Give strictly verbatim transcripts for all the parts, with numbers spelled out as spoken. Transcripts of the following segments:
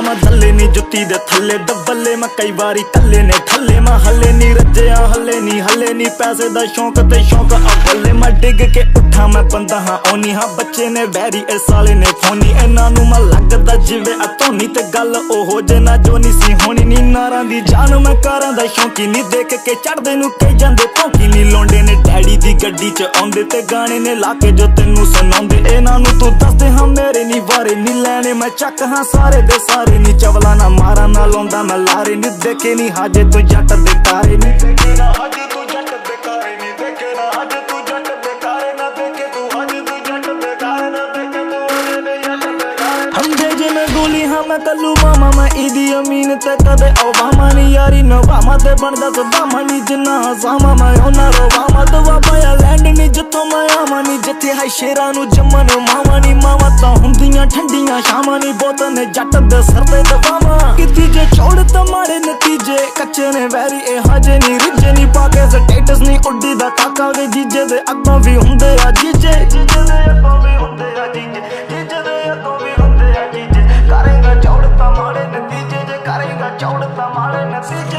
मैं दल्ले नी जुत्ती दे थल्ले दबले मैं कई बारी कल्ले ने ठल्ले मैं हले नी रज्जिया हले नी हले नी पैसे दा शौक ते शौक अवले मैं डिग के उठा मैं बंदा हाँ ओनी हाँ बच्चे ने वैरी इस साले ने फोनी इन्हां नूं मैं लगदा जिवे अतोनी ते गल ओहो जे ना जो नी सी होनी नी नारां दी जान मैं कारां दा शौकी नी देख के चढ़दे नूं कई जांदे भौंकी नी लौंडे ने डैडी दी गड्डी च आउंदे ते गाने ने ला के जो तैनूं सुणाउंदे इन्हां नूं तू दसदे हाँ मेरे नी वारे नी लैणे मैं चक हाँ सारे दे सारे नी चवला ना मारा ना लाउंदा मैं लारे नी देखे नी हाजे तू जट दे तारे नी देखे ना हाजे तू जट दे तारे नी देखे ना हाजे तू जट दे तारे ना देखे तू हाजे तू जट दे तारे ना देखे तू हाजे दे जट दे तारे हम जे जे मैं गोली हाँ मैं कल्लू मामा मैं ईदी अमीन ते कदे ओबामा नी यारी नोबामा ते बनदा सदामा नी जिन्ना हसामा मैं ओना रोबामा दवा पाया लैंड नी जिथों मैं आवां नी जिथे है शेरां नूं जम्मन मावां नी मावां तां हुंदियां ठंडियां शामां नी बोत ने जट दे सर ते दबावां किती जे छोड़ तां माड़े नतीजे कच्चे ने वैरी ए हाजे नी रिजे नी पाके स्टेटस नी उड्डी दा काका वे जीजे दे अग्गों भी हुंदे आ जीजे जीजे दे अग्गों भी हुंदे आ जीजे जीजे दे अग्गों भी हुंदे आ जीजे करेगा छोड़ तां माड़े नतीजे जे करेगा छोड़ तां माड़े नतीजे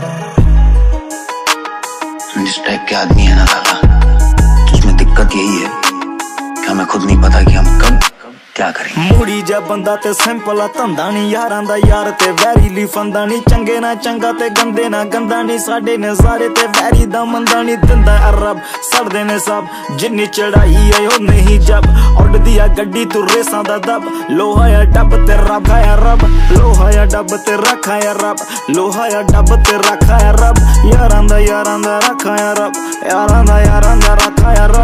जिस टाइप के आदमी है ना लाला उसमें दिक्कत यही है कि हमें खुद नहीं पता कि हम कब क्या करेंगे। मूड़ी जा बंदा ते सिंपल आ धंधा नी यारां दा यार ते वैरी ली फंदा नी चंगे ना चंगा ते गंदे ना गंदा नी साडे ने सारे ते वैरी दा मंदा नी दिंदा रब सड़दे ने सब जिन्नी चढ़ाई है ओ नहीं जब उड़दी आ गड्डी तू रेसां दा दब लोहा या डब ते रखा या रब लोहा या डब ते रखा या रब लोहा या डब ते रखा या रब यारां दा यारां दा रखा या रब यारां दा यारां दा रखा या